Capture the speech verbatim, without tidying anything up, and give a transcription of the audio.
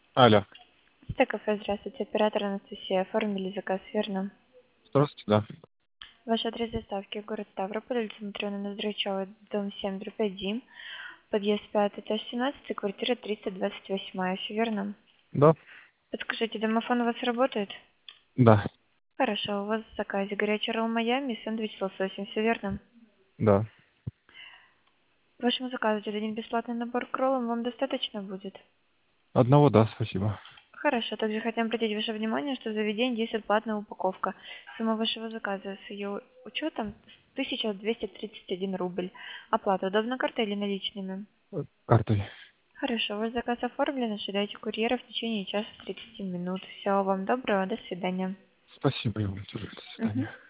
Алло. Т-кафе, здравствуйте. Оператор Анастасия. Оформили заказ, верно? Здравствуйте, да. Ваш адрес доставки: город Ставрополь, улица Матрёны Ноздрачевой, дом семь, дробь один, подъезд пятый, этаж семнадцать, квартира триста двадцать восемь. Всё верно? Да, Подскажите, домофон у вас работает? да, Хорошо. У вас в заказе горячий ролл Майами и сэндвич с лососем. Всё верно? да. К вашему заказу один бесплатный набор к роллам вам достаточно будет? Одного, да, спасибо. Хорошо. Также хотим обратить ваше внимание, что в заведении действует платная упаковка. Сумма вашего заказа с ее учетом тысяча двести тридцать один рубль. Оплата удобно картой или наличными? Э, Картой. Хорошо. Ваш заказ оформлен. Ожидайте курьера в течение часа тридцати минут. Всего вам доброго. До свидания. Спасибо, я вам тоже. До Мгм. свидания.